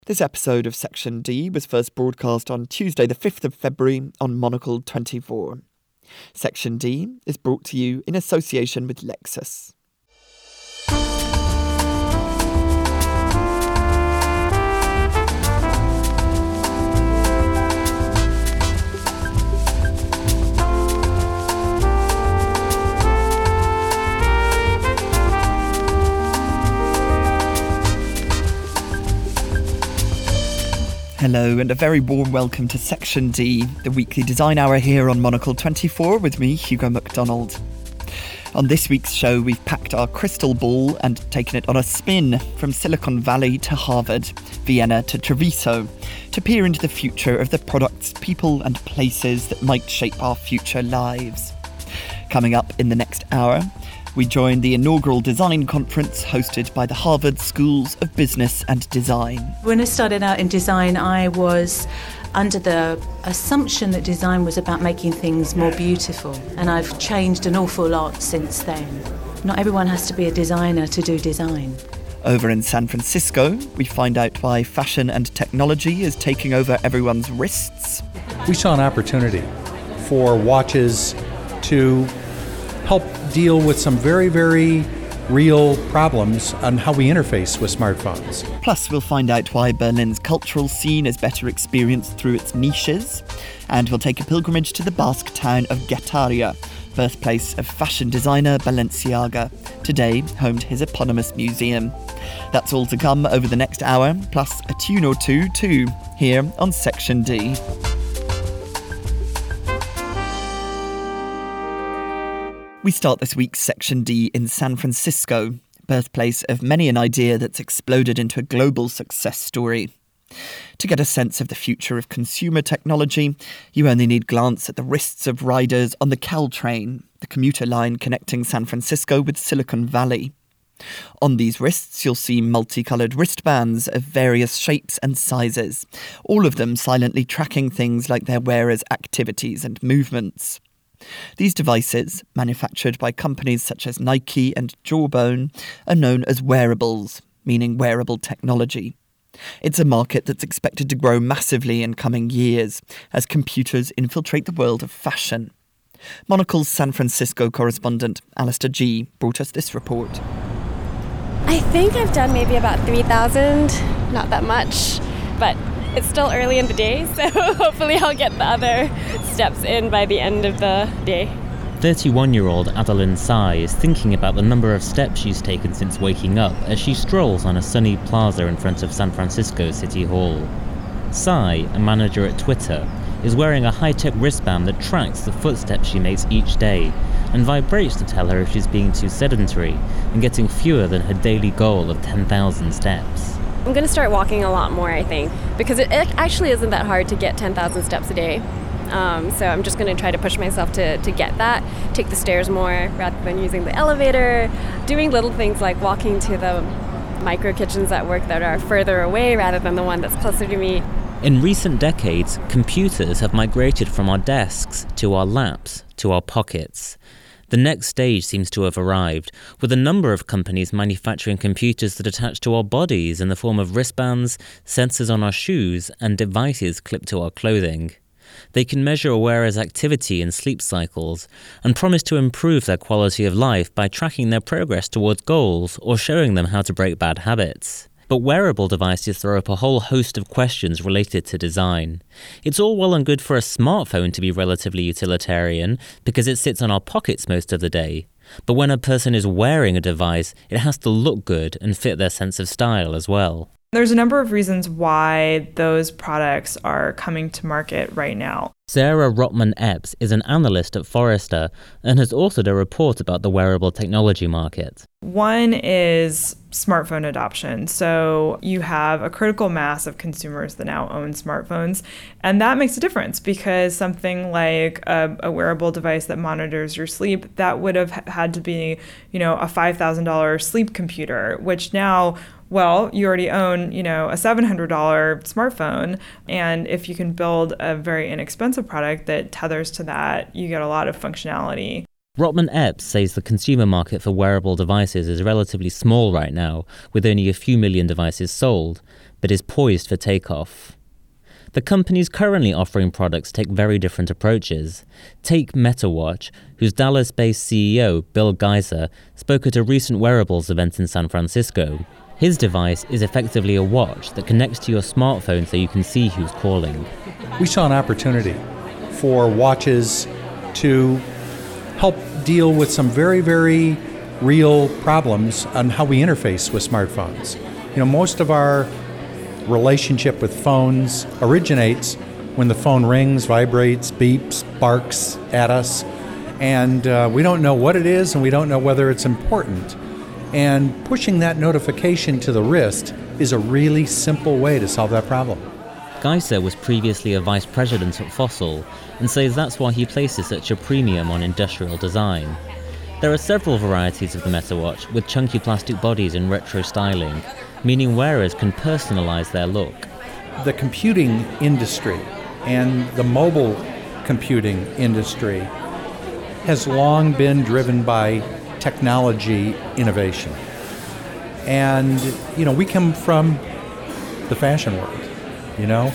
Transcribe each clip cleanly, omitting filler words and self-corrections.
This episode of Section D was first broadcast on Tuesday the 5th of February on Monocle 24. Section D is brought to you in association with Lexus. Hello and a very warm welcome to Section D, the weekly design hour here on Monocle 24 with me, Hugo MacDonald. On this week's show, we've packed our crystal ball and taken it on a spin from Silicon Valley to Harvard, Vienna to Treviso, to peer into the future of the products, people and places that might shape our future lives. Coming up in the next hour, we join the inaugural design conference hosted by the Harvard Schools of Business and Design. When I started out in design, I was under the assumption that design was about making things more beautiful, and I've changed an awful lot since then. Not everyone has to be a designer to do design. Over in San Francisco, we find out why fashion and technology is taking over everyone's wrists. We saw an opportunity for watches to help deal with some very, very real problems on how we interface with smartphones. Plus, we'll find out why Berlin's cultural scene is better experienced through its niches. And we'll take a pilgrimage to the Basque town of Getaria, birthplace of fashion designer Balenciaga, today home to his eponymous museum. That's all to come over the next hour, plus a tune or two too, here on Section D. We start this week's Section D in San Francisco, birthplace of many an idea that's exploded into a global success story. To get a sense of the future of consumer technology, you only need glance at the wrists of riders on the Caltrain, the commuter line connecting San Francisco with Silicon Valley. On these wrists, you'll see multicoloured wristbands of various shapes and sizes, all of them silently tracking things like their wearers' activities and movements. These devices, manufactured by companies such as Nike and Jawbone, are known as wearables, meaning wearable technology. It's a market that's expected to grow massively in coming years as computers infiltrate the world of fashion. Monocle's San Francisco correspondent Alistair G brought us this report. I think I've done maybe about 3,000, not that much, but it's still early in the day, so hopefully I'll get the other steps in by the end of the day. 31-year-old Adeline Tsai is thinking about the number of steps she's taken since waking up as she strolls on a sunny plaza in front of San Francisco City Hall. Tsai, a manager at Twitter, is wearing a high-tech wristband that tracks the footsteps she makes each day and vibrates to tell her if she's being too sedentary and getting fewer than her daily goal of 10,000 steps. I'm going to start walking a lot more, I think, because it actually isn't that hard to get 10,000 steps a day. So I'm just going to try to push myself to get that, take the stairs more rather than using the elevator, doing little things like walking to the micro kitchens at work that are further away rather than the one that's closer to me. In recent decades, computers have migrated from our desks to our laps to our pockets. The next stage seems to have arrived, with a number of companies manufacturing computers that attach to our bodies in the form of wristbands, sensors on our shoes, and devices clipped to our clothing. They can measure a wearer's activity and sleep cycles, and promise to improve their quality of life by tracking their progress towards goals or showing them how to break bad habits. But wearable devices throw up a whole host of questions related to design. It's all well and good for a smartphone to be relatively utilitarian because it sits on our pockets most of the day. But when a person is wearing a device, it has to look good and fit their sense of style as well. There's a number of reasons why those products are coming to market right now. Sarah Rotman-Epps is an analyst at Forrester and has authored a report about the wearable technology market. One is smartphone adoption. So you have a critical mass of consumers that now own smartphones, and that makes a difference because something like a wearable device that monitors your sleep, that would have had to be, a $5,000 sleep computer, which now, well, you already own, a $700 smartphone. And if you can build a very inexpensive product that tethers to that, you get a lot of functionality. Rotman-Epps says the consumer market for wearable devices is relatively small right now, with only a few million devices sold. but is poised for takeoff. The companies currently offering products take very different approaches. Take MetaWatch, whose Dallas-based CEO, Bill Geiser, spoke at a recent wearables event in San Francisco. His device is effectively a watch that connects to your smartphone so you can see who's calling. We saw an opportunity for watches to help deal with some very, very real problems on how we interface with smartphones. Most of our relationship with phones originates when the phone rings, vibrates, beeps, barks at us, and we don't know what it is and we don't know whether it's important. And pushing that notification to the wrist is a really simple way to solve that problem. Geiser was previously a vice president at Fossil and says that's why he places such a premium on industrial design. There are several varieties of the MetaWatch with chunky plastic bodies and retro styling, meaning wearers can personalize their look. The computing industry and the mobile computing industry has long been driven by technology innovation. And, we come from the fashion world,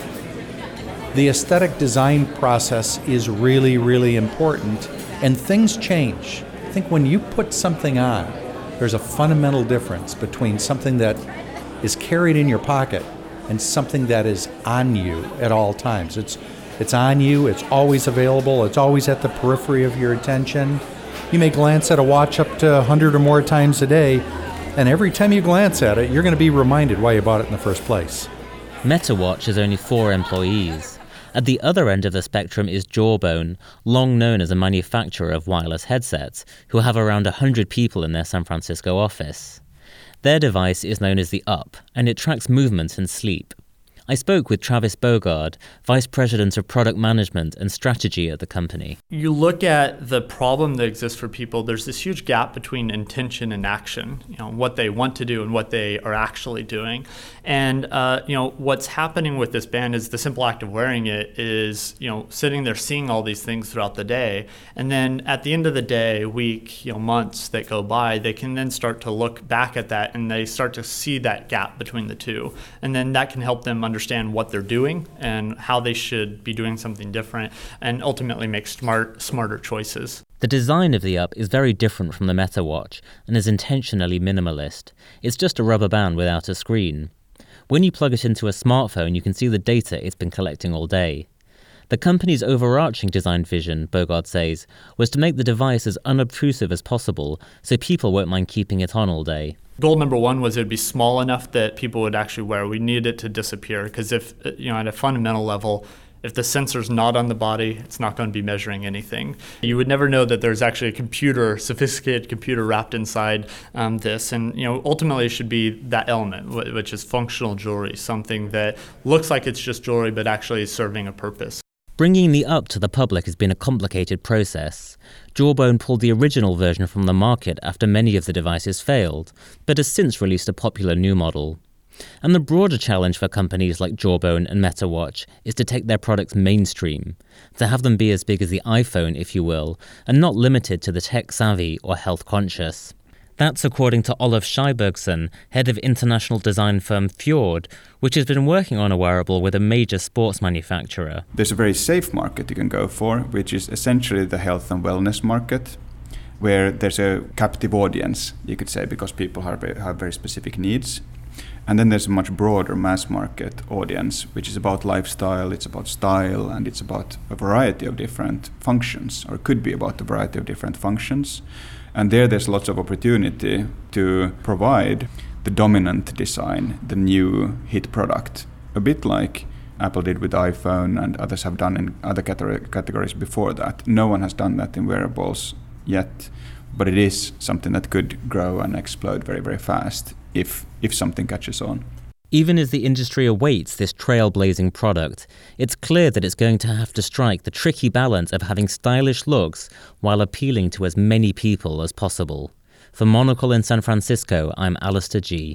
The aesthetic design process is really, really important, and things change. I think when you put something on, there's a fundamental difference between something that is carried in your pocket and something that is on you at all times. It's on you, it's always available, it's always at the periphery of your attention. You may glance at a watch up to 100 or more times a day, and every time you glance at it, you're going to be reminded why you bought it in the first place. MetaWatch has only 4 employees. At the other end of the spectrum is Jawbone, long known as a manufacturer of wireless headsets, who have around 100 people in their San Francisco office. Their device is known as the Up, and it tracks movement and sleep. I spoke with Travis Bogard, Vice President of Product Management and Strategy at the company. You look at the problem that exists for people, there's this huge gap between intention and action, what they want to do and what they are actually doing. And, what's happening with this band is the simple act of wearing it is, sitting there seeing all these things throughout the day. And then at the end of the day, week, months that go by, they can then start to look back at that and they start to see that gap between the two. And then that can help them understand what they're doing and how they should be doing something different and ultimately make smarter choices. The design of the Up is very different from the MetaWatch and is intentionally minimalist. It's just a rubber band without a screen. When you plug it into a smartphone, you can see the data it's been collecting all day. The company's overarching design vision, Bogard says, was to make the device as unobtrusive as possible so people won't mind keeping it on all day. Goal number one was it would be small enough that people would actually wear it. We needed it to disappear because if, at a fundamental level, if the sensor's not on the body, it's not going to be measuring anything. You would never know that there's actually a sophisticated computer wrapped inside this. And, ultimately it should be that element, which is functional jewelry, something that looks like it's just jewelry but actually is serving a purpose. Bringing the Up to the public has been a complicated process. Jawbone pulled the original version from the market after many of the devices failed, but has since released a popular new model. And the broader challenge for companies like Jawbone and MetaWatch is to take their products mainstream, to have them be as big as the iPhone, if you will, and not limited to the tech-savvy or health-conscious. That's according to Olaf Scheibergson, head of international design firm Fjord, which has been working on a wearable with a major sports manufacturer. There's a very safe market you can go for, which is essentially the health and wellness market, where there's a captive audience, you could say, because people have very specific needs. And then there's a much broader mass market audience, which is about lifestyle, it's about style, and it's about a variety of different functions, or could be about a variety of different functions. And there's lots of opportunity to provide the dominant design, the new hit product, a bit like Apple did with iPhone and others have done in other categories before that. No one has done that in wearables yet, but it is something that could grow and explode very, very fast if something catches on. Even as the industry awaits this trailblazing product, it's clear that it's going to have to strike the tricky balance of having stylish looks while appealing to as many people as possible. For Monocle in San Francisco, I'm Alistair G.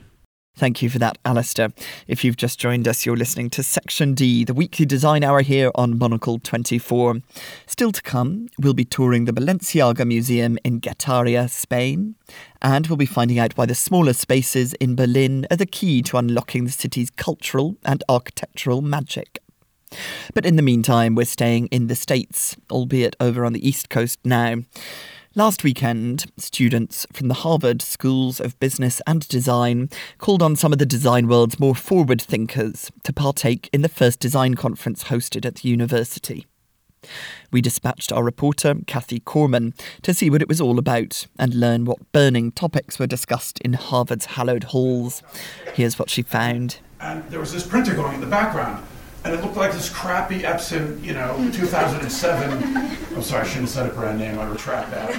Thank you for that, Alistair. If you've just joined us, you're listening to Section D, the weekly design hour here on Monocle 24. Still to come, we'll be touring the Balenciaga Museum in Getaria, Spain, and we'll be finding out why the smaller spaces in Berlin are the key to unlocking the city's cultural and architectural magic. But in the meantime, we're staying in the States, albeit over on the East Coast now. Last weekend, students from the Harvard Schools of Business and Design called on some of the design world's more forward thinkers to partake in the first design conference hosted at the university. We dispatched our reporter, Kathy Corman, to see what it was all about and learn what burning topics were discussed in Harvard's hallowed halls. Here's what she found. And there was this printer going in the background. And it looked like this crappy Epson, 2007. I'm sorry, I shouldn't have said a brand name. I retract that.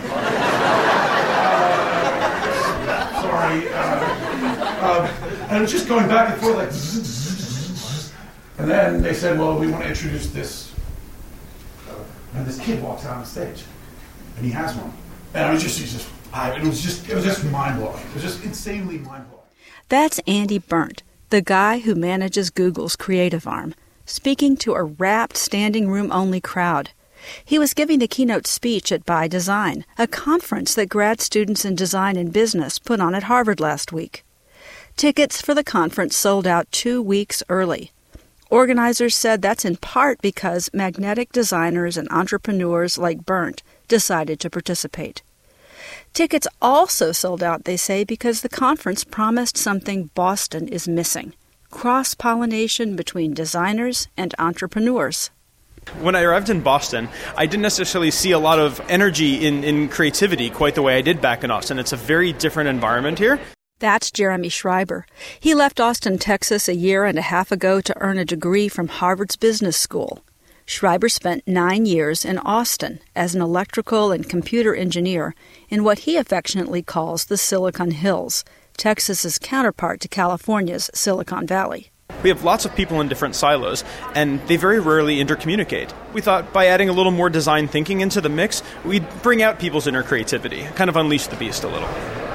And it was just going back and forth like zzz. And then they said, well, we want to introduce this. And this kid walks out on stage. And he has one. And it was just mind-blowing. It was just insanely mind-blowing. That's Andy Berndt, the guy who manages Google's creative arm, speaking to a rapt standing room-only crowd. He was giving the keynote speech at By Design, a conference that grad students in design and business put on at Harvard last week. Tickets for the conference sold out 2 weeks early. Organizers said that's in part because magnetic designers and entrepreneurs like Berndt decided to participate. Tickets also sold out, they say, because the conference promised something Boston is missing: cross-pollination between designers and entrepreneurs. When I arrived in Boston, I didn't necessarily see a lot of energy in creativity quite the way I did back in Austin. It's a very different environment here. That's Jeremy Schreiber. He left Austin, Texas a year and a half ago to earn a degree from Harvard's Business School. Schreiber spent 9 years in Austin as an electrical and computer engineer in what he affectionately calls the Silicon Hills, Texas's counterpart to California's Silicon Valley. We have lots of people in different silos, and they very rarely intercommunicate. We thought by adding a little more design thinking into the mix, we'd bring out people's inner creativity, kind of unleash the beast a little.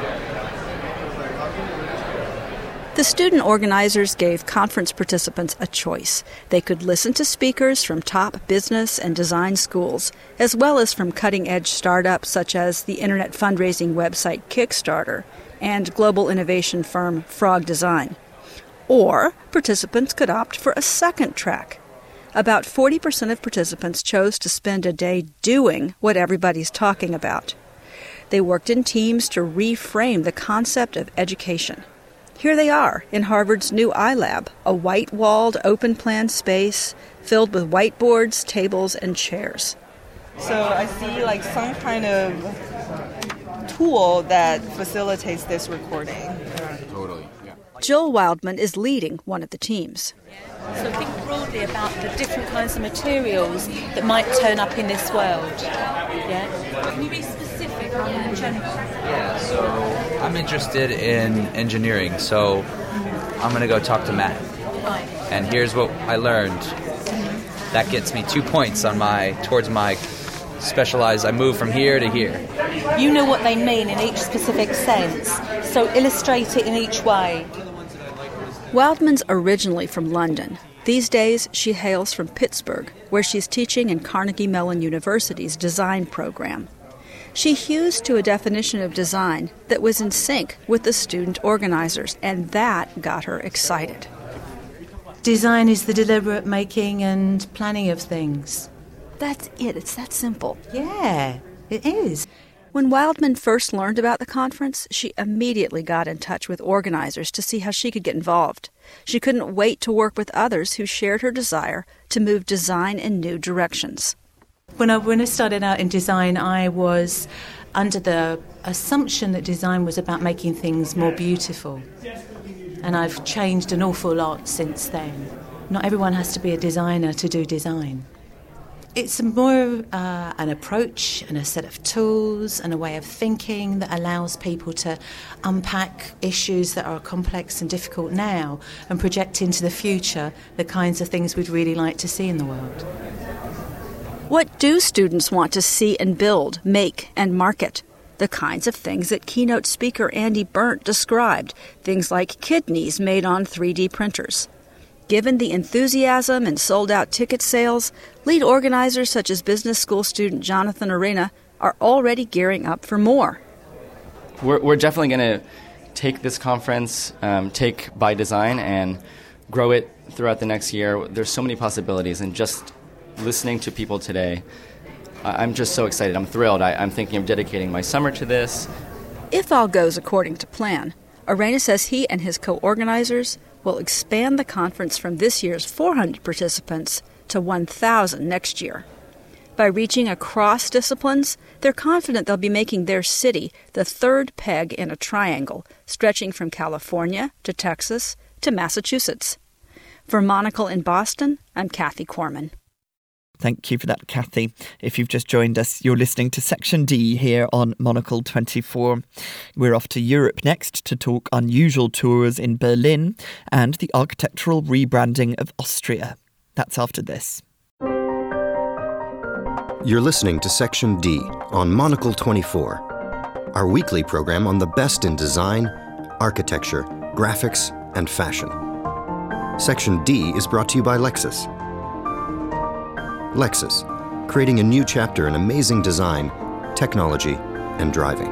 The student organizers gave conference participants a choice. They could listen to speakers from top business and design schools, as well as from cutting-edge startups such as the internet fundraising website Kickstarter and global innovation firm Frog Design. Or participants could opt for a second track. About 40% of participants chose to spend a day doing what everybody's talking about. They worked in teams to reframe the concept of education. Here they are in Harvard's new iLab, a white-walled, open-plan space filled with whiteboards, tables, and chairs. So I see some kind of tool that facilitates this recording. Totally, yeah. Jill Wildman is leading one of the teams. So think broadly about the different kinds of materials that might turn up in this world. Yeah? Can you be specific rather than general? Yeah, so I'm interested in engineering, so I'm going to go talk to Matt. And here's what I learned. That gets me 2 points on towards my specialized. I move from here to here. You know what they mean in each specific sense, so illustrate it in each way. Wildman's originally from London. These days, she hails from Pittsburgh, where she's teaching in Carnegie Mellon University's design program. She hews to a definition of design that was in sync with the student organizers, and that got her excited. Design is the deliberate making and planning of things. That's it. It's that simple. Yeah, it is. When Wildman first learned about the conference, she immediately got in touch with organizers to see how she could get involved. She couldn't wait to work with others who shared her desire to move design in new directions. When I started out in design, I was under the assumption that design was about making things more beautiful. And I've changed an awful lot since then. Not everyone has to be a designer to do design. It's more an approach and a set of tools and a way of thinking that allows people to unpack issues that are complex and difficult now and project into the future the kinds of things we'd really like to see in the world. What do students want to see and build, make, and market? the kinds of things that keynote speaker Andy Berndt described, things like kidneys made on 3D printers. Given the enthusiasm and sold-out ticket sales, lead organizers such as business school student Jonathan Arena are already gearing up for more. We're definitely going to take this conference, take By Design, and grow it throughout the next year. There's so many possibilities, and just listening to people today, I'm just so excited. I'm thrilled. I'm thinking of dedicating my summer to this. If all goes according to plan, Arena says he and his co-organizers will expand the conference from this year's 400 participants to 1,000 next year. By reaching across disciplines, they're confident they'll be making their city the third peg in a triangle, stretching from California to Texas to Massachusetts. For Monocle in Boston, I'm Kathy Corman. Thank you for that, Kathy. If you've just joined us, you're listening to Section D here on Monocle 24. We're off to Europe next to talk unusual tours in Berlin and the architectural rebranding of Austria. That's after this. You're listening to Section D on Monocle 24, our weekly program on the best in design, architecture, graphics, and fashion. Section D is brought to you by Lexus. Lexus, creating a new chapter in amazing design, technology, and driving.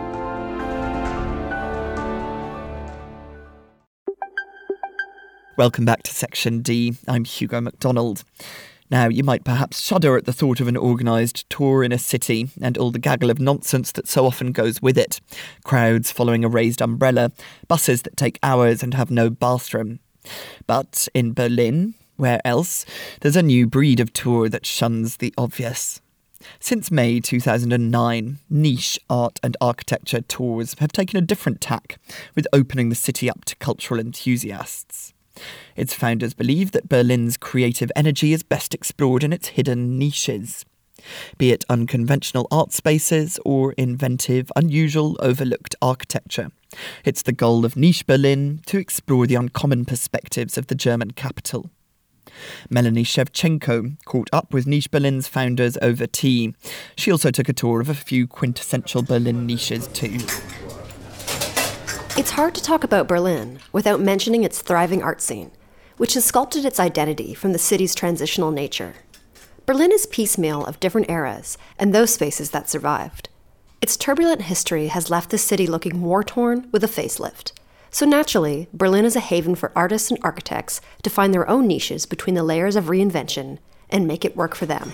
Welcome back to Section D. I'm Hugo MacDonald. Now, you might perhaps shudder at the thought of an organised tour in a city and all the gaggle of nonsense that so often goes with it. Crowds following a raised umbrella, buses that take hours and have no bathroom. But in Berlin, where else, there's a new breed of tour that shuns the obvious. Since May 2009, niche art and architecture tours have taken a different tack, with opening the city up to cultural enthusiasts. Its founders believe that Berlin's creative energy is best explored in its hidden niches. Be it unconventional art spaces or inventive, unusual, overlooked architecture. It's the goal of Niche Berlin to explore the uncommon perspectives of the German capital. Melanie Shevchenko caught up with Niche Berlin's founders over tea. She also took a tour of a few quintessential Berlin niches too. It's hard to talk about Berlin without mentioning its thriving art scene, which has sculpted its identity from the city's transitional nature. Berlin is piecemeal of different eras and those spaces that survived. Its turbulent history has left the city looking war-torn with a facelift. So naturally, Berlin is a haven for artists and architects to find their own niches between the layers of reinvention and make it work for them.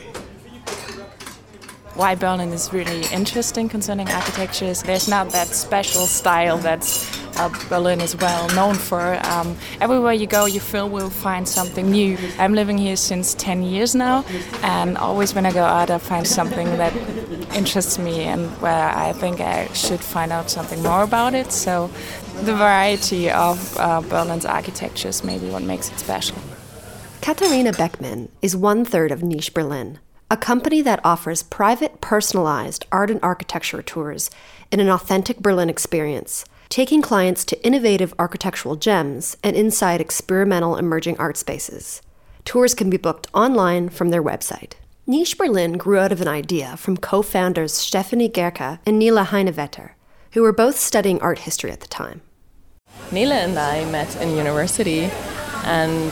Why Berlin is really interesting concerning architecture is there's not that special style that's Berlin is well known for. Everywhere you go, you will find something new. I'm living here since 10 years now, and always when I go out, I find something that interests me and where I think I should find out something more about it. So the variety of Berlin's architecture is maybe what makes it special. Katharina Beckmann is 1/3 of Niche Berlin, a company that offers private, personalized art and architecture tours in an authentic Berlin experience, taking clients to innovative architectural gems and inside experimental emerging art spaces. Tours can be booked online from their website. Niche Berlin grew out of an idea from co-founders Stefanie Gerke and Nele Heinevetter, who were both studying art history at the time. Nele and I met in university and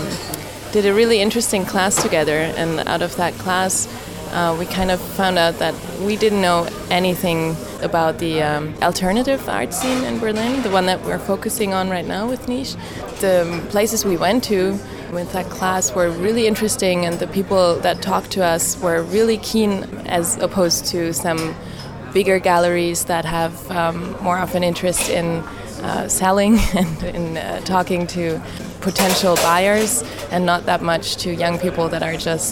did a really interesting class together, and out of that class we kind of found out that we didn't know anything about the alternative art scene in Berlin, the one that we're focusing on right now with Niche. The places we went to with that class were really interesting, and the people that talked to us were really keen, as opposed to some bigger galleries that have more of an interest in selling and in talking to potential buyers, and not that much to young people that are just,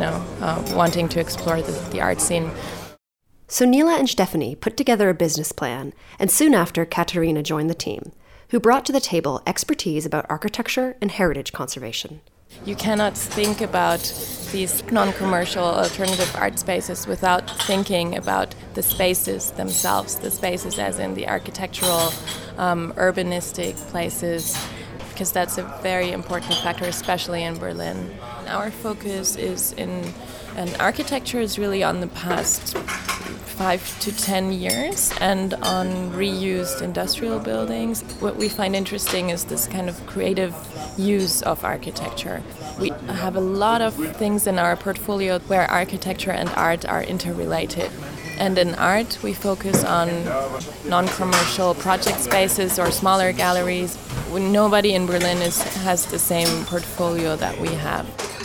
wanting to explore the art scene. So Nele and Stefanie put together a business plan, and soon after, Katharina joined the team, who brought to the table expertise about architecture and heritage conservation. You cannot think about these non-commercial alternative art spaces without thinking about the spaces themselves, the spaces as in the architectural, urbanistic places, because that's a very important factor, especially in Berlin. Our focus is and architecture is really on the past 5 to 10 years. And on reused industrial buildings, what we find interesting is this kind of creative use of architecture. We have a lot of things in our portfolio where architecture and art are interrelated. And in art, we focus on non-commercial project spaces or smaller galleries. Nobody in Berlin has the same portfolio that we have.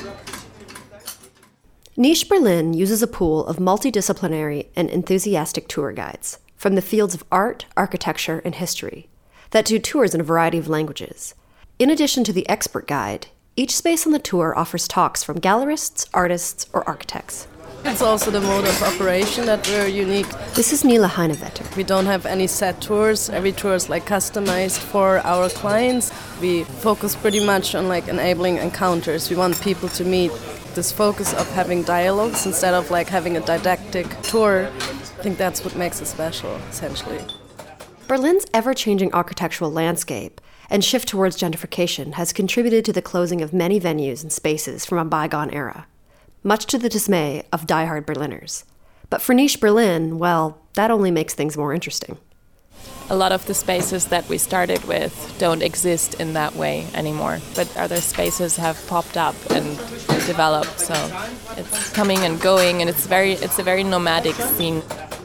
Niche Berlin uses a pool of multidisciplinary and enthusiastic tour guides from the fields of art, architecture, and history that do tours in a variety of languages. In addition to the expert guide, each space on the tour offers talks from gallerists, artists, or architects. It's also the mode of operation that we're unique. This is Nila Heinevetter. We don't have any set tours. Every tour is customized for our clients. We focus pretty much on enabling encounters. We want people to meet. This focus of having dialogues instead of having a didactic tour, I think that's what makes it special, essentially. Berlin's ever-changing architectural landscape and shift towards gentrification has contributed to the closing of many venues and spaces from a bygone era, much to the dismay of die-hard Berliners. But for Niche Berlin, well, that only makes things more interesting. A lot of the spaces that we started with don't exist in that way anymore, but other spaces have popped up and developed, so it's coming and going, and it's a very nomadic scene.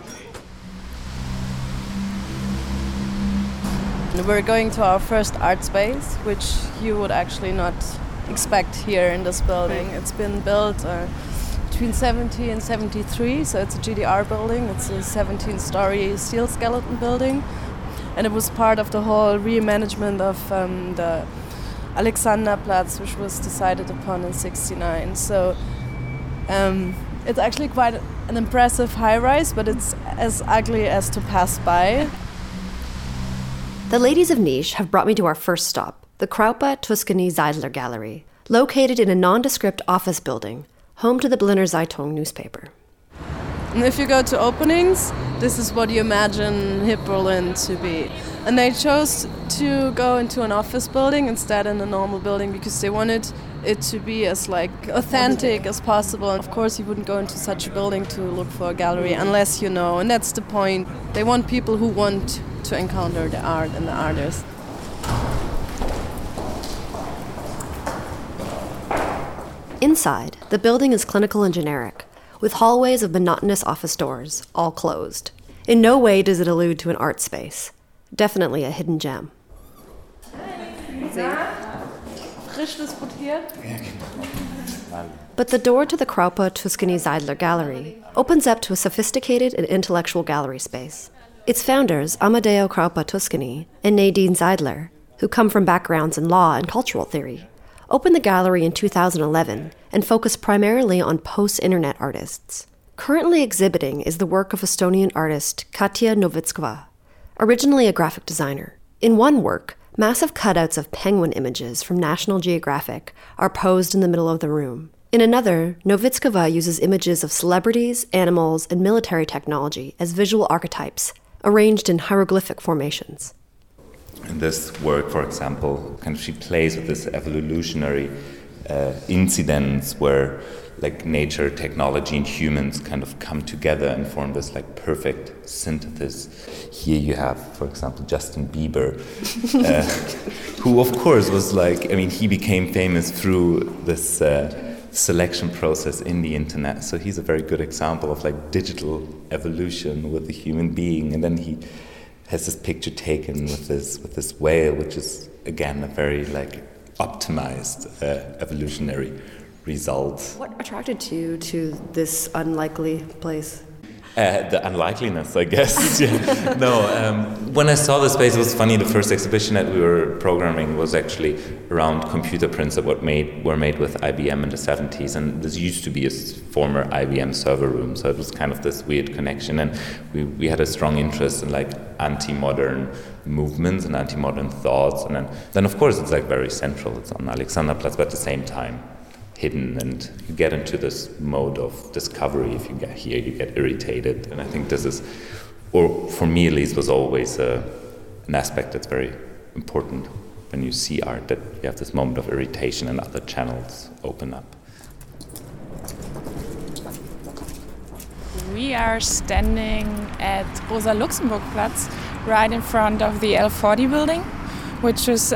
We're going to our first art space, which you would actually not expect here in this building. It's been built between 70 and 73, so it's a GDR building. It's a 17-story steel skeleton building, and it was part of the whole remanagement of the Alexanderplatz, which was decided upon in '69. So it's actually quite an impressive high-rise, but it's as ugly as to pass by. The ladies of Niche have brought me to our first stop, the Kraupe Tuscany Seidler Gallery, located in a nondescript office building, home to the Berliner Zeitung newspaper. And if you go to openings, this is what you imagine hip Berlin to be. And they chose to go into an office building instead in a normal building because they wanted it to be as authentic as possible. And of course, you wouldn't go into such a building to look for a gallery unless you know. And that's the point. They want people who want to encounter the art and the artists. Inside, the building is clinical and generic, with hallways of monotonous office doors, all closed. In no way does it allude to an art space. Definitely a hidden gem. But the door to the Kraupe Tuscany Seidler Gallery opens up to a sophisticated and intellectual gallery space. Its founders, Amadeo Kraupe Tuscany and Nadine Seidler, who come from backgrounds in law and cultural theory, opened the gallery in 2011 and focused primarily on post-internet artists. Currently exhibiting is the work of Estonian artist Katja Novitskova, originally a graphic designer. In one work, massive cutouts of penguin images from National Geographic are posed in the middle of the room. In another, Novitskova uses images of celebrities, animals, and military technology as visual archetypes, arranged in hieroglyphic formations. In this work, for example, she plays with this evolutionary incidents where nature, technology, and humans come together and form this perfect synthesis. Here you have, for example, Justin Bieber, who of course was he became famous through this selection process in the internet. So he's a very good example of digital evolution with the human being. And then he has this picture taken with this whale, which is again a very optimized evolutionary result. What attracted you to this unlikely place? The unlikeliness, I guess. No, when I saw the space, it was funny. The first exhibition that we were programming was actually around computer prints that were made with IBM in the 70s, and this used to be a former IBM server room, so it was kind of this weird connection. And we had a strong interest in anti-modern movements and anti-modern thoughts, and then of course it's very central. It's on Alexanderplatz, but at the same time hidden, and you get into this mode of discovery. If you get here, you get irritated, and I think this is, or for me at least, was always an aspect that's very important when you see art, that you have this moment of irritation and other channels open up. We are standing at Rosa-Luxemburg-Platz, right in front of the L40 building, which is,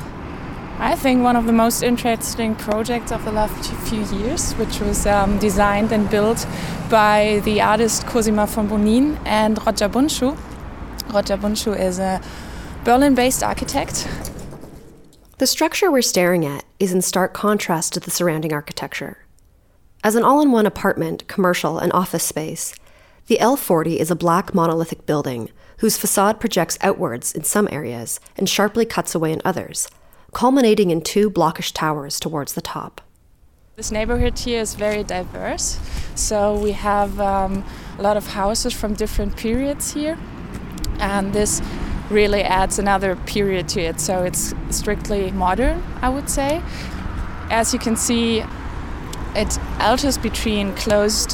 I think, one of the most interesting projects of the last few years, which was designed and built by the artist Cosima von Bonin and Roger Bundschuh. Roger Bundschuh is a Berlin-based architect. The structure we're staring at is in stark contrast to the surrounding architecture. As an all-in-one apartment, commercial, and office space, the L40 is a black monolithic building whose facade projects outwards in some areas and sharply cuts away in others, culminating in two blockish towers towards the top. This neighborhood here is very diverse, so we have a lot of houses from different periods here, and this really adds another period to it, so it's strictly modern, I would say. As you can see, it alters between closed,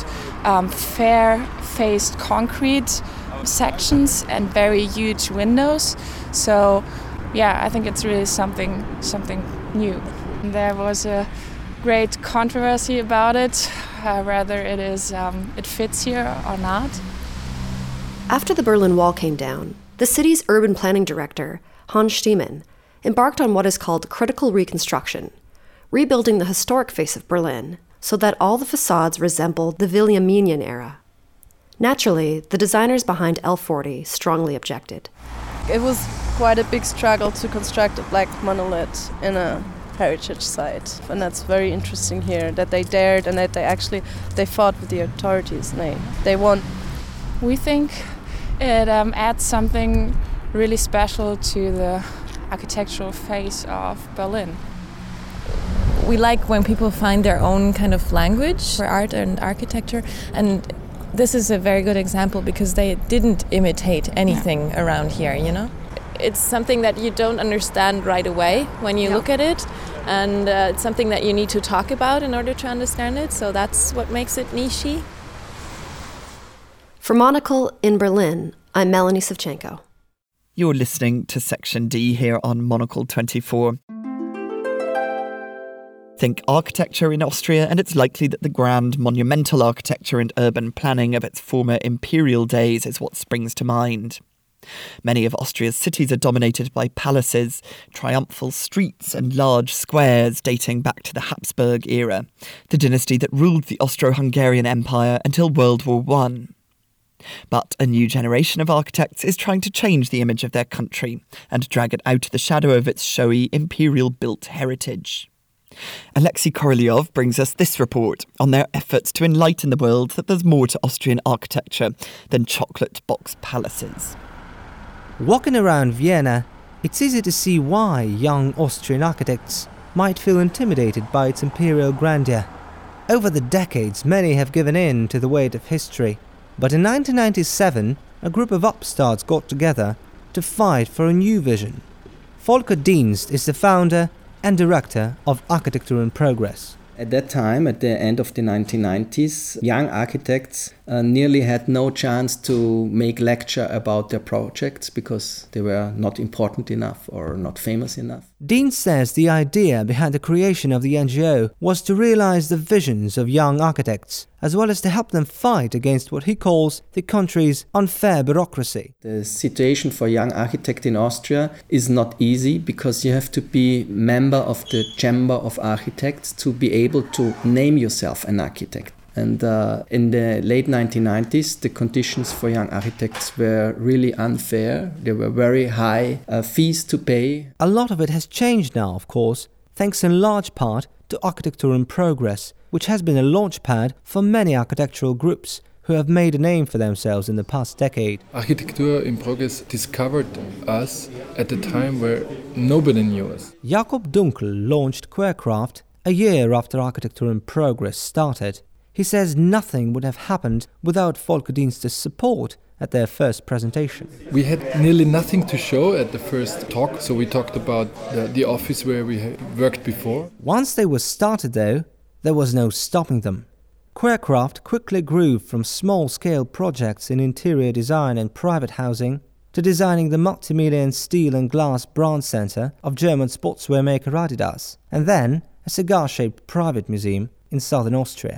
fair-faced concrete sections and very huge windows. So, yeah, I think it's really something new. There was a great controversy about it, whether it fits here or not. After the Berlin Wall came down, the city's urban planning director, Hans Stiemann, embarked on what is called critical reconstruction, rebuilding the historic face of Berlin so that all the facades resembled the Wilhelminian era. Naturally, the designers behind L40 strongly objected. It was quite a big struggle to construct a black monolith in a heritage site, and that's very interesting here, that they dared and that they fought with the authorities and they won. We think it adds something really special to the architectural face of Berlin. We like when people find their own kind of language for art and architecture, and this is a very good example because they didn't imitate anything around here, you know? It's something that you don't understand right away when you look at it, and it's something that you need to talk about in order to understand it, so that's what makes it niche-y. For Monocle in Berlin, I'm Melanie Savchenko. You're listening to Section D here on Monocle 24. Think architecture in Austria, and it's likely that the grand monumental architecture and urban planning of its former imperial days is what springs to mind. Many of Austria's cities are dominated by palaces, triumphal streets and large squares dating back to the Habsburg era, the dynasty that ruled the Austro-Hungarian Empire until World War I. But a new generation of architects is trying to change the image of their country and drag it out of the shadow of its showy imperial-built heritage. Alexei Korolyov brings us this report on their efforts to enlighten the world that there's more to Austrian architecture than chocolate box palaces. Walking around Vienna, it's easy to see why young Austrian architects might feel intimidated by its imperial grandeur. Over the decades, many have given in to the weight of history. But in 1997, a group of upstarts got together to fight for a new vision. Volker Dienst is the founder and director of Architecture in Progress. At that time, at the end of the 1990s, young architects nearly had no chance to make lecture about their projects because they were not important enough or not famous enough. Dienst says the idea behind the creation of the NGO was to realize the visions of young architects, as well as to help them fight against what he calls the country's unfair bureaucracy. The situation for young architects in Austria is not easy because you have to be member of the Chamber of Architects to be able to name yourself an architect. And in the late 1990s, the conditions for young architects were really unfair. There were very high fees to pay. A lot of it has changed now, of course, thanks in large part to Architecture in Progress, which has been a launchpad for many architectural groups who have made a name for themselves in the past decade. Architecture in Progress discovered us at a time where nobody knew us. Jakob Dunkel launched Quercraft a year after Architecture in Progress started. He says nothing would have happened without Volker Dienst's support at their first presentation. We had nearly nothing to show at the first talk, so we talked about the office where we had worked before. Once they were started, though, there was no stopping them. Quercraft quickly grew from small-scale projects in interior design and private housing to designing the multi-million steel and glass brand center of German sportswear maker Adidas, and then a cigar-shaped private museum in southern Austria.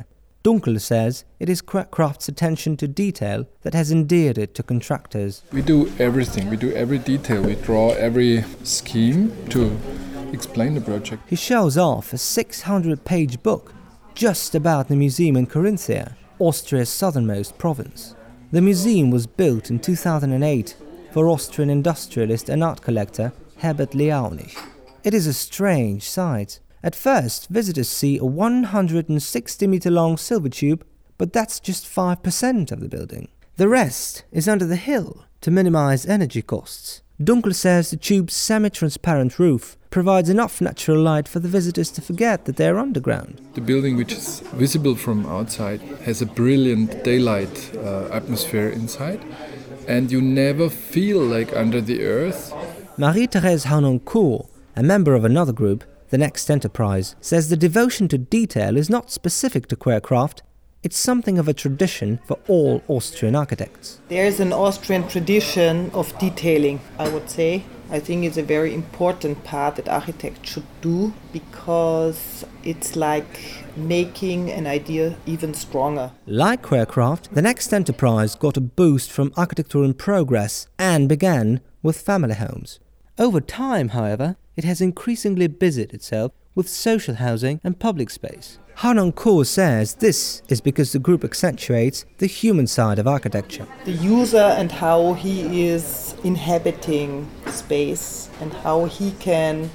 Dunkel says it is Quercraft's attention to detail that has endeared it to contractors. We do everything, we do every detail, we draw every scheme to explain the project. He shows off a 600-page book just about the museum in Carinthia, Austria's southernmost province. The museum was built in 2008 for Austrian industrialist and art collector Herbert Leaunich. It is a strange sight. At first, visitors see a 160-meter-long silver tube, but that's just 5% of the building. The rest is under the hill to minimize energy costs. Dunkel says the tube's semi-transparent roof provides enough natural light for the visitors to forget that they're underground. The building, which is visible from outside, has a brilliant daylight atmosphere inside, and you never feel like under the earth. Marie-Thérèse Harnoncourt, a member of another group, The Next Enterprise, says the devotion to detail is not specific to Quercraft. It's something of a tradition for all Austrian architects. There's an Austrian tradition of detailing, I would say. I think it's a very important part that architects should do because it's like making an idea even stronger. Like Quercraft, The Next Enterprise got a boost from architecture in progress and began with family homes. Over time, however, it has increasingly busied itself with social housing and public space. Harnoncourt says this is because the group accentuates the human side of architecture. The user and how he is inhabiting space and how he can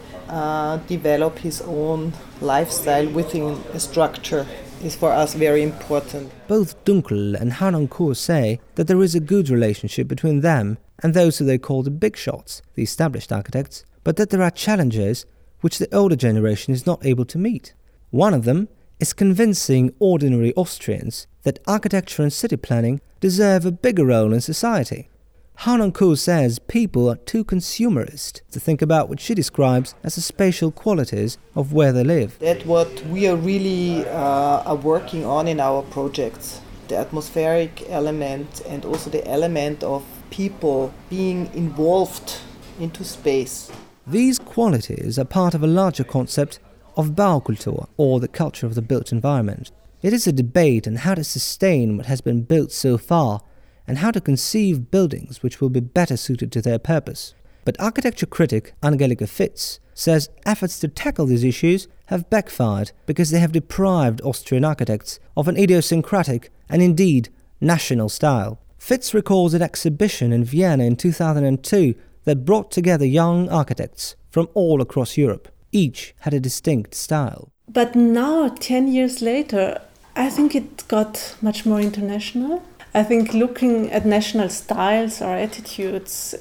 develop his own lifestyle within a structure is for us very important. Both Dunkel and Harnoncourt say that there is a good relationship between them and those who they call the big shots, the established architects, but that there are challenges which the older generation is not able to meet. One of them is convincing ordinary Austrians that architecture and city planning deserve a bigger role in society. Harnoncourt says people are too consumerist to think about what she describes as the spatial qualities of where they live. That's what we are really are working on in our projects. The atmospheric element and also the element of people being involved into space. These qualities are part of a larger concept of Baukultur, or the culture of the built environment. It is a debate on how to sustain what has been built so far and how to conceive buildings which will be better suited to their purpose. But architecture critic Angelika Fitz says efforts to tackle these issues have backfired because they have deprived Austrian architects of an idiosyncratic and indeed national style. Fitz recalls an exhibition in Vienna in 2002 that brought together young architects from all across Europe. Each had a distinct style. But now, 10 years later, I think it got much more international. I think looking at national styles or attitudes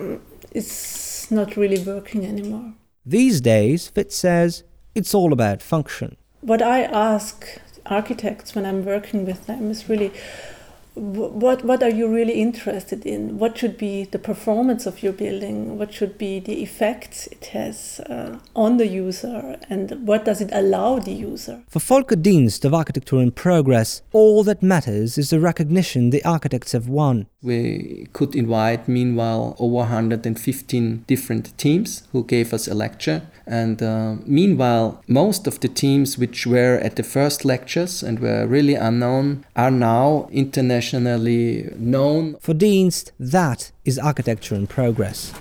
is not really working anymore. These days, Fitz says, it's all about function. What I ask architects when I'm working with them is really, what are you really interested in? What should be the performance of your building? What should be the effects it has on the user? And what does it allow the user? For Volker Dienst of Architecture in Progress, all that matters is the recognition the architects have won. We could invite, meanwhile, over 115 different teams who gave us a lecture. And meanwhile, most of the teams which were at the first lectures and were really unknown are now internationally known. For Dienst, that is architecture in progress.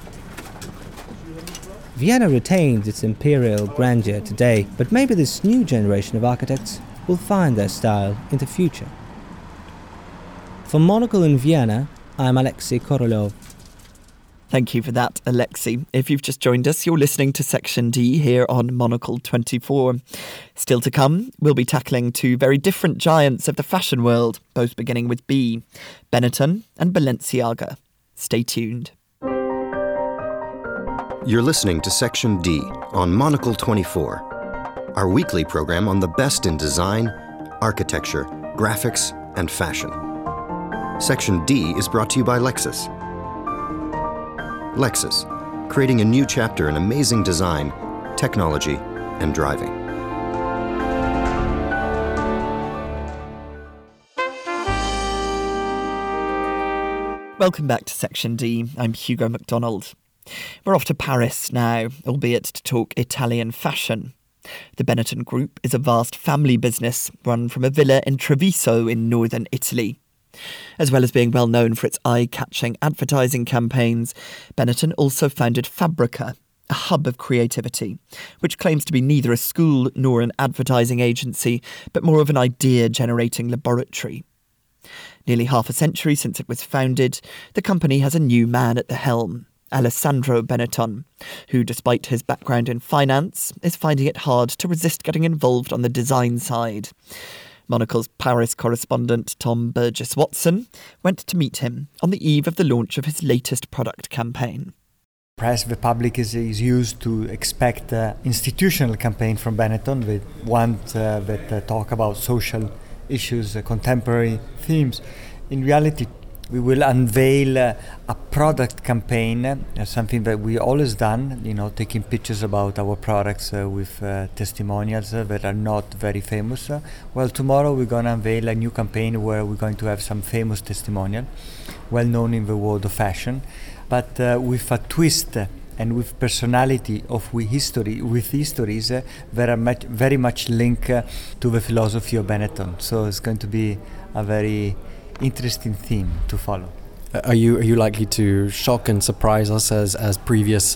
Vienna retains its imperial grandeur today, but maybe this new generation of architects will find their style in the future. For Monocle in Vienna, I'm Alexei Korolov. Thank you for that, Alexei. If you've just joined us, you're listening to Section D here on Monocle 24. Still to come, we'll be tackling two very different giants of the fashion world, both beginning with B, Benetton and Balenciaga. Stay tuned. You're listening to Section D on Monocle 24, our weekly program on the best in design, architecture, graphics, and fashion. Section D is brought to you by Lexus. Lexus, creating a new chapter in amazing design, technology, and driving. Welcome back to Section D. I'm Hugo MacDonald. We're off to Paris now, albeit to talk Italian fashion. The Benetton Group is a vast family business run from a villa in Treviso in northern Italy. As well as being well known for its eye-catching advertising campaigns, Benetton also founded Fabrica, a hub of creativity, which claims to be neither a school nor an advertising agency, but more of an idea-generating laboratory. Nearly half a century since it was founded, the company has a new man at the helm, Alessandro Benetton, who, despite his background in finance, is finding it hard to resist getting involved on the design side. Monocle's Paris correspondent Tom Burgess-Watson went to meet him on the eve of the launch of his latest product campaign. Press, the public is used to expect institutional campaign from Benetton with ones that talk about social issues, contemporary themes. In reality, we will unveil a product campaign, something that we always done, taking pictures about our products with testimonials that are not very famous. Well, tomorrow we're going to unveil a new campaign where we're going to have some famous testimonial, well known in the world of fashion, but with a twist and with personality with histories that are very much linked to the philosophy of Benetton. So it's going to be a very interesting theme to follow. Are you likely to shock and surprise us as previous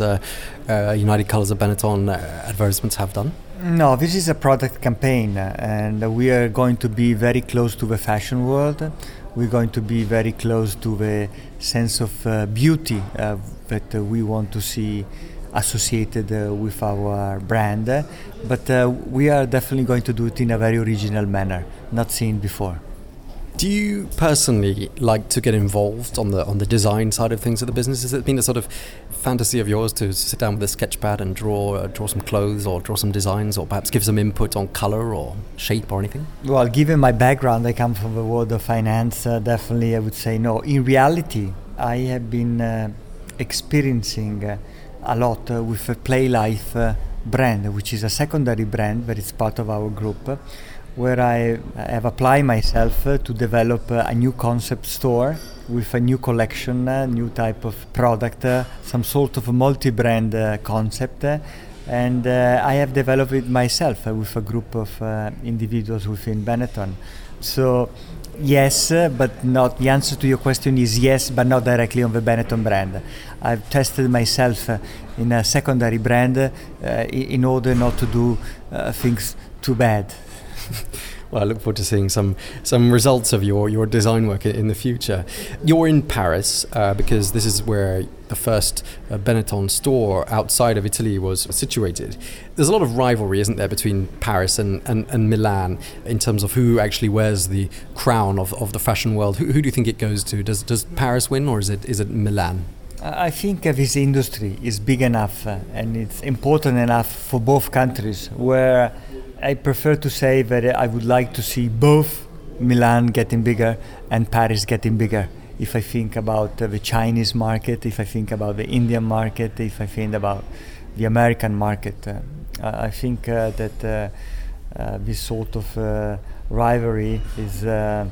United Colors of Benetton advertisements have done? No, this is a product campaign, and we are going to be very close to the fashion world. We're going to be very close to the sense of beauty that we want to see associated with our brand, but we are definitely going to do it in a very original manner, not seen before. Do you personally like to get involved on the design side of things of the business? Has it been a sort of fantasy of yours to sit down with a sketch pad and draw some clothes or draw some designs, or perhaps give some input on colour or shape or anything? Well, given my background, I come from the world of finance, definitely I would say no. In reality, I have been experiencing a lot with a Playlife brand, which is a secondary brand, but it's part of our group, where I have applied myself to develop a new concept store with a new collection, new type of product, some sort of a multi-brand concept, and I have developed it myself with a group of individuals within Benetton. So yes, but not. The answer to your question is yes, but not directly on the Benetton brand. I've tested myself in a secondary brand in order not to do things too bad. Well, I look forward to seeing some results of your design work in the future. You're in Paris because this is where the first Benetton store outside of Italy was situated. There's a lot of rivalry, isn't there, between Paris and Milan in terms of who actually wears the crown of the fashion world. Who do you think it goes to? Does Paris win, or is it Milan? I think this industry is big enough and it's important enough for both countries, where I prefer to say that I would like to see both Milan getting bigger and Paris getting bigger. If I think about the Chinese market, if I think about the Indian market, if I think about the American market, I think that this sort of rivalry is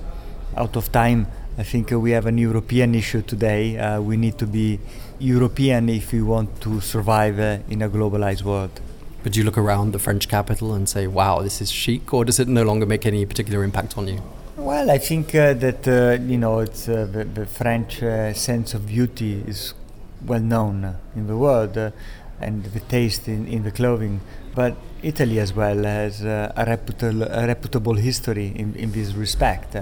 out of time. I think we have an European issue today. We need to be European if we want to survive in a globalized world. But do you look around the French capital and say, wow, this is chic, or does it no longer make any particular impact on you? Well, I think that, it's the French sense of beauty is well known in the world, and the taste in the clothing. But Italy as well has a reputable history in this respect.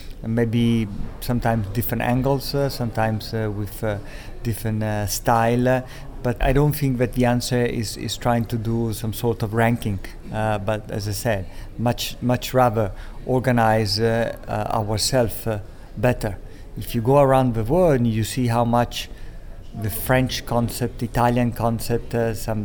Maybe sometimes different angles, sometimes with different style. But I don't think that the answer is trying to do some sort of ranking. But as I said, much rather organize ourselves better. If you go around the world and you see how much the French concept, Italian concept, a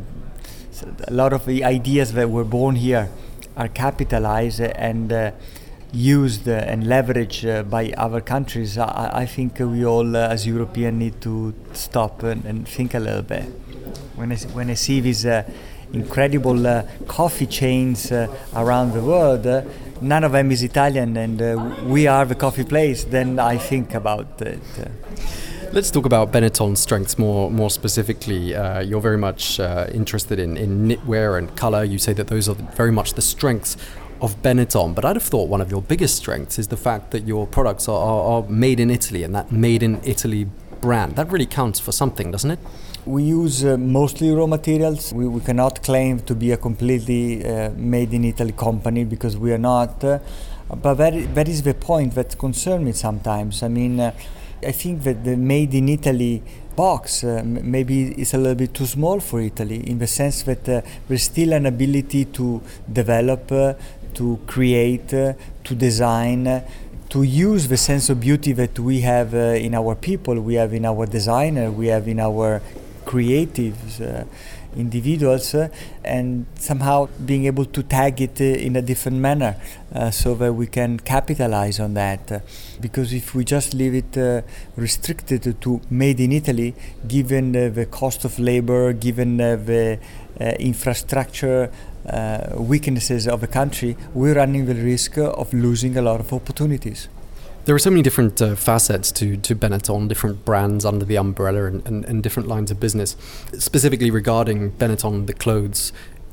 lot of the ideas that were born here are capitalized and used and leveraged by other countries, I think we all as Europeans need to stop and think a little bit. When I see these incredible coffee chains around the world, none of them is Italian, and we are the coffee place, then I think about it. Let's talk about Benetton's strengths more specifically. You're very much interested in knitwear and colour. You say that those are very much the strengths of Benetton, but I'd have thought one of your biggest strengths is the fact that your products are made in Italy, and that made in Italy brand. That really counts for something, doesn't it? We use mostly raw materials. We cannot claim to be a completely made in Italy company, because we are not. But that is the point that concerns me sometimes. I mean, I think that the made in Italy box maybe is a little bit too small for Italy, in the sense that there's still an ability to develop, to create, to design, to use the sense of beauty that we have in our people, we have in our designer, we have in our creatives, individuals, and somehow being able to tag it in a different manner so that we can capitalize on that. Because if we just leave it restricted to made in Italy, given the cost of labor, given the infrastructure weaknesses of the country, we're running the risk of losing a lot of opportunities. There are so many different facets to Benetton, different brands under the umbrella and different lines of business. Specifically regarding Benetton, the clothes,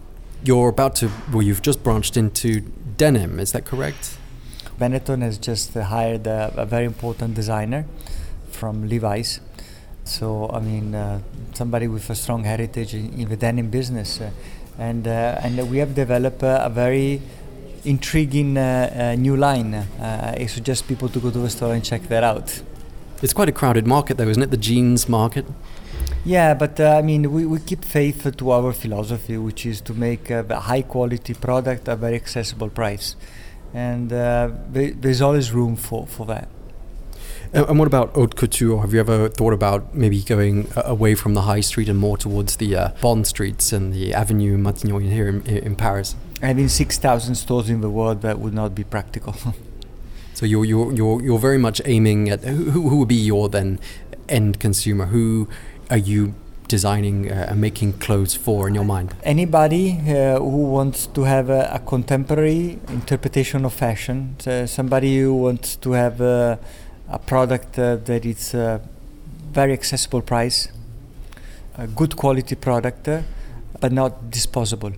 you've just branched into denim, is that correct? Benetton has just hired a very important designer from Levi's. So, I mean, somebody with a strong heritage in the denim business. And we have developed a very intriguing new line. I suggest people to go to the store and check that out. It's quite a crowded market though, isn't it? The jeans market? Yeah, but I mean, we keep faith to our philosophy, which is to make a high quality product at a very accessible price. And there's always room for that. And what about haute couture? Have you ever thought about maybe going away from the high street and more towards the Bond Streets and the Avenue Matignon here in Paris? Having 6,000 stores in the world, that would not be practical. So you're very much aiming at who would be your then end consumer? Who are you designing and making clothes for in your mind? Anybody who wants to have a contemporary interpretation of fashion, somebody who wants to have a product that is very accessible price, a good quality product, but not disposable.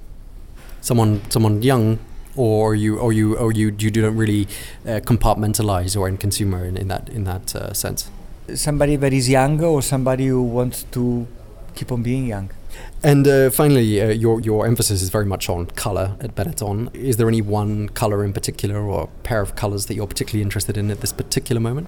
Someone young, or you don't really compartmentalize your end consumer in that sense. Somebody that is young, or somebody who wants to keep on being young. And finally, your emphasis is very much on colour at Benetton. Is there any one colour in particular, or pair of colours that you're particularly interested in at this particular moment?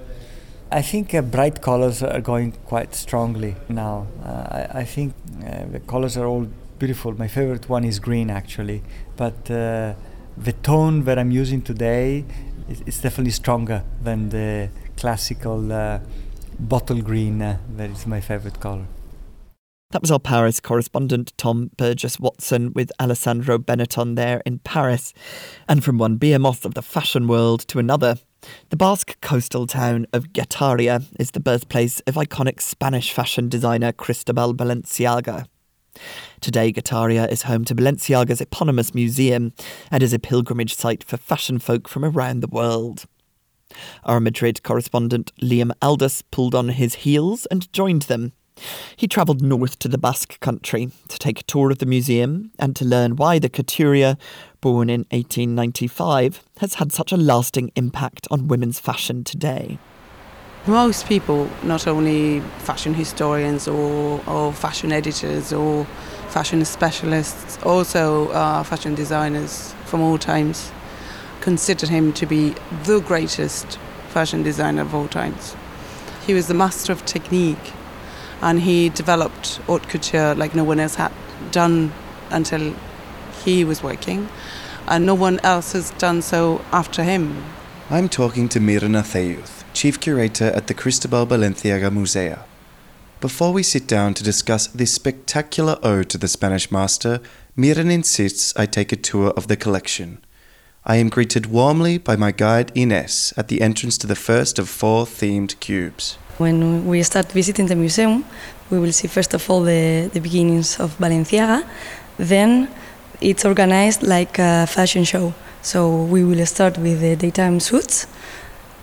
I think bright colours are going quite strongly now. I think the colours are all beautiful. My favorite one is green, actually, but the tone that I'm using today is definitely stronger than the classical bottle green that is my favorite colour. That was our Paris correspondent Tom Burgess-Watson with Alessandro Benetton there in Paris. And from one behemoth of the fashion world to another, the Basque coastal town of Getaria is the birthplace of iconic Spanish fashion designer Cristobal Balenciaga. Today, Getaria is home to Balenciaga's eponymous museum and is a pilgrimage site for fashion folk from around the world. Our Madrid correspondent Liam Aldous pulled on his heels and joined them. He travelled north to the Basque country to take a tour of the museum and to learn why the couturier, born in 1895, has had such a lasting impact on women's fashion today. Most people, not only fashion historians or fashion editors or fashion specialists, also fashion designers from all times, consider him to be the greatest fashion designer of all times. He was the master of technique, and he developed haute couture like no one else had done until he was working, and no one else has done so after him. I'm talking to Mirna Thayuth, Chief Curator at the Cristobal Balenciaga Musea. Before we sit down to discuss this spectacular ode to the Spanish master, Mirna insists I take a tour of the collection. I am greeted warmly by my guide Ines at the entrance to the first of 4 themed cubes. When we start visiting the museum, we will see first of all the beginnings of Balenciaga. Then it's organized like a fashion show. So we will start with the daytime suits,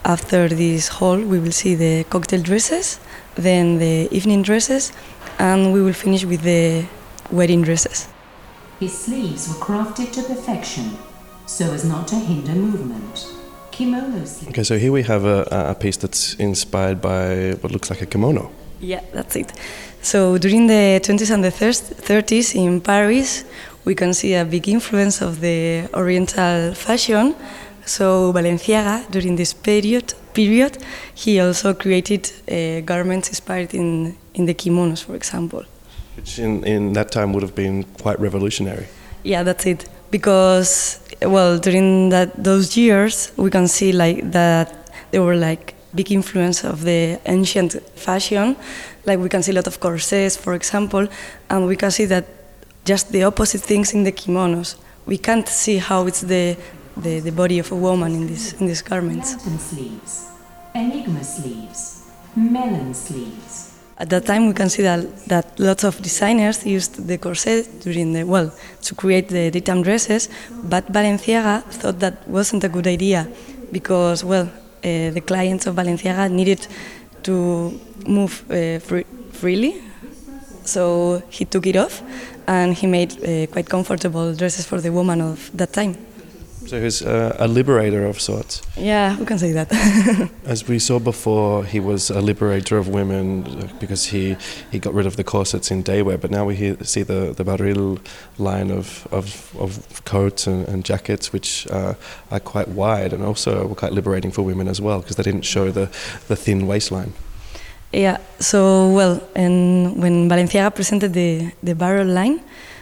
after this hall, we will see the cocktail dresses, then the evening dresses, and we will finish with the wedding dresses. His sleeves were crafted to perfection, so as not to hinder movement. Kimono sleeves. Okay, so here we have a piece that's inspired by what looks like a kimono. Yeah, that's it. So during the 20s and the 30s in Paris, we can see a big influence of the Oriental fashion. So Balenciaga, during this period, he also created garments inspired in the kimonos, for example. Which in that time would have been quite revolutionary. Yeah, that's it. Because, well, during those years, we can see like that there were like big influence of the ancient fashion. Like we can see a lot of corsets, for example, and we can see that just the opposite things in the kimonos. We can't see how it's the body of a woman in these garments. Lantern sleeves, enigma sleeves, melon sleeves. At that time, we can see that lots of designers used the corset to create the daytime dresses, but Balenciaga thought that wasn't a good idea because, the clients of Balenciaga needed to move freely, so he took it off and he made quite comfortable dresses for the woman of that time. So he was a liberator of sorts. Yeah, we can say that. As we saw before, he was a liberator of women because he got rid of the corsets in daywear, but now we see the Barril line of coats and jackets, which are quite wide and also quite liberating for women as well, because they didn't show the thin waistline. Yeah, so, and when Balenciaga presented the Barrel line,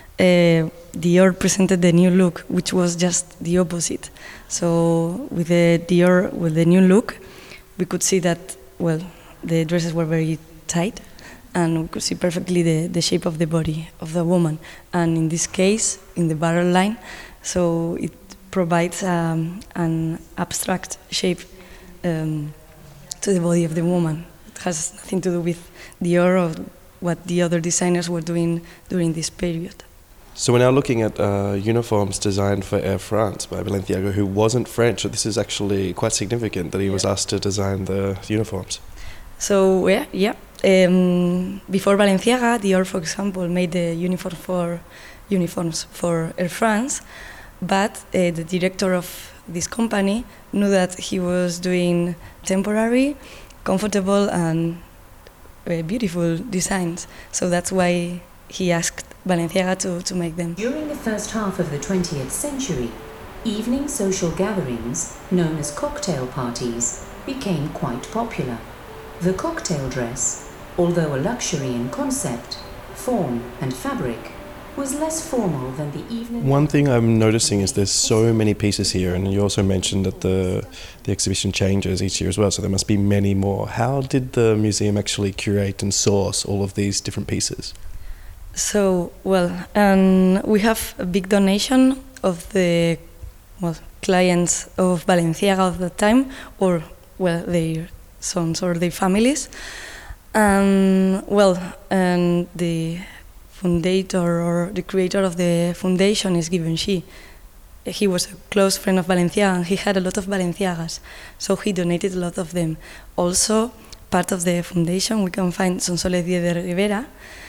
Dior presented the new look, which was just the opposite. So with the new look, we could see that, the dresses were very tight, and we could see perfectly the shape of the body of the woman. And in this case, in the Barrel line, so it provides an abstract shape to the body of the woman. It has nothing to do with Dior or what the other designers were doing during this period. So we're now looking at uniforms designed for Air France by Balenciaga, who wasn't French. So this is actually quite significant that he was asked to design the uniforms. So before Balenciaga, Dior, for example, made the uniforms for Air France, but the director of this company knew that he was doing temporary, comfortable, and beautiful designs. So that's why he asked Balenciaga to make them. During the first half of the 20th century, evening social gatherings, known as cocktail parties, became quite popular. The cocktail dress, although a luxury in concept, form and fabric, was less formal than the evening... One thing I'm noticing is there's so many pieces here, and you also mentioned that the exhibition changes each year as well, so there must be many more. How did the museum actually curate and source all of these different pieces? So, we have a big donation of the clients of Balenciaga of that time, or their sons or their families. And the fundator or the creator of the foundation is Givenchy. He was a close friend of Balenciaga and he had a lot of Balenciagas, so he donated a lot of them. Also, part of the foundation we can find Sonsoles Díez de Rivera.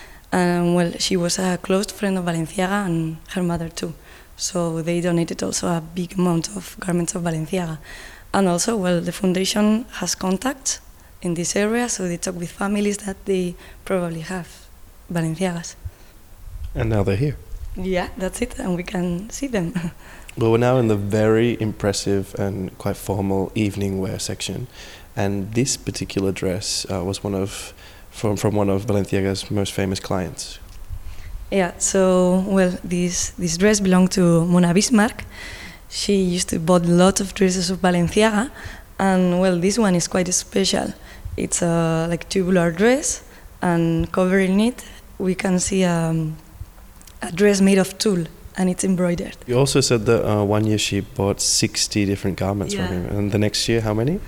She was a close friend of Balenciaga and her mother too. So they donated also a big amount of garments of Balenciaga. And also, the foundation has contacts in this area, so they talk with families that they probably have Balenciagas. And now they're here. Yeah, that's it, and we can see them. Well, we're now in the very impressive and quite formal evening wear section, and this particular dress was from one of Balenciaga's most famous clients. Yeah, so, this dress belonged to Mona Bismarck. She used to buy a lot of dresses of Balenciaga, and, this one is quite special. It's a tubular dress, and covering it, we can see a dress made of tulle, and it's embroidered. You also said that one year she bought 60 different garments from him, and the next year, how many?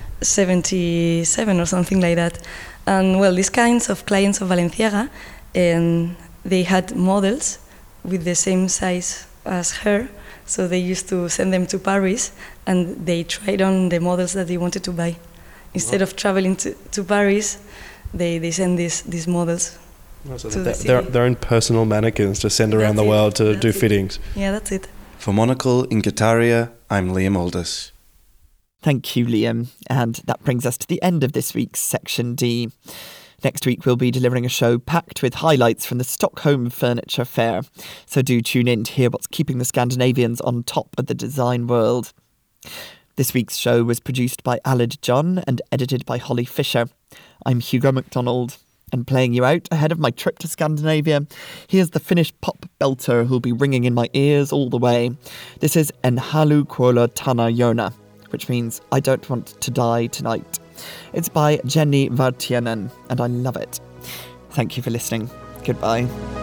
77 or something like that. And these kinds of clients of Balenciaga, they had models with the same size as her, so they used to send them to Paris and they tried on the models that they wanted to buy. instead of traveling to Paris, they send these models. So they're in personal mannequins to send around the world to do fittings. Yeah, that's it. For Monocle in Guitaria, I'm Liam Aldous. Thank you, Liam. And that brings us to the end of this week's Section D. Next week, we'll be delivering a show packed with highlights from the Stockholm Furniture Fair. So do tune in to hear what's keeping the Scandinavians on top of the design world. This week's show was produced by Alid John and edited by Holly Fisher. I'm Hugo MacDonald. And playing you out ahead of my trip to Scandinavia, here's the Finnish pop belter who'll be ringing in my ears all the way. This is En halu kuolla tänä yönä, which means I don't want to die tonight. It's by Jenny Vartiainen, and I love it. Thank you for listening. Goodbye.